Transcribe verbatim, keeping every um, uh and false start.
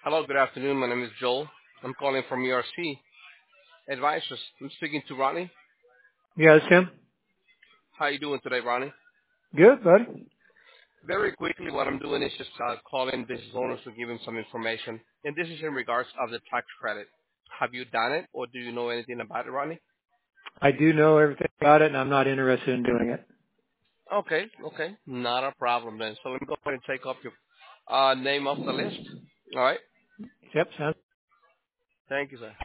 Hello, good afternoon. My name is Joel. I'm calling from E R C Advisors. I'm speaking to Ronnie. Yeah, it's him. How you doing today, Ronnie? Good, buddy. Very quickly, what I'm doing is just uh, calling business owners to give them some information. And this is in regards of the tax credit. Have you done it, or do you know anything about it, Ronnie? I do know everything about it, and I'm not interested in doing it. Okay, okay. Not a problem then. So let me go ahead and take up your uh, name off the list. All right. Yep, sounds Thank you, sir.